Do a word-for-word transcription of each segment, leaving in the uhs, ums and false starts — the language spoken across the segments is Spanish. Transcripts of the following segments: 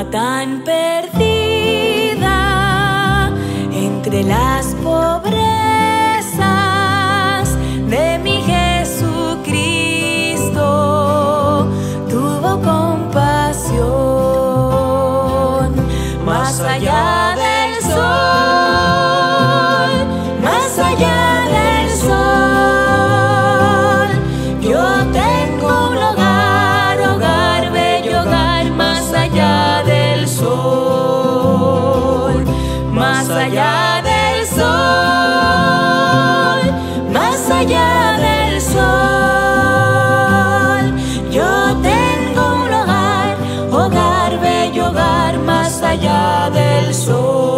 tan perdida entre las pobrezas de mi Jesucristo, tuvo compasión. Más allá del sol, más allá del sol, yo tengo un hogar, hogar, bello hogar, más allá del sol, más allá del sol, más allá del sol, yo tengo un hogar, hogar, bello hogar, más allá del sol.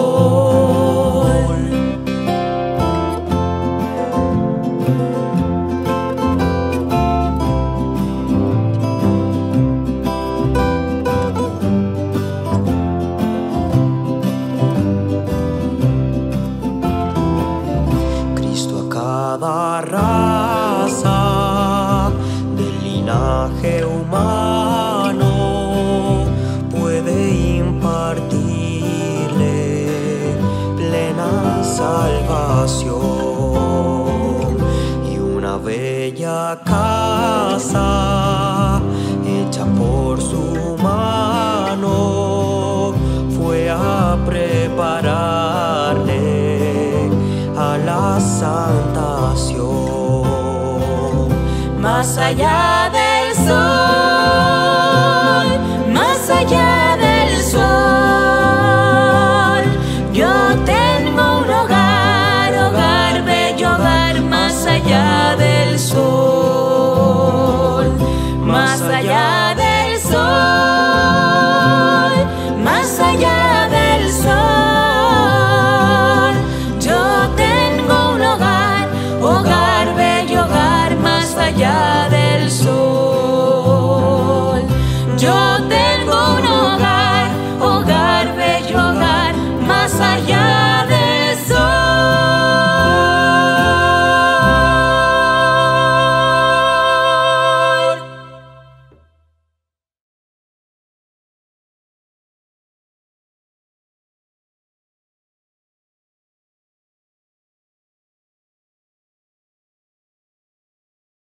Cada raza del linaje humano puede impartirle plena salvación, y una bella casa hecha por su mano fue a prepararle a la santación. Más allá del sol,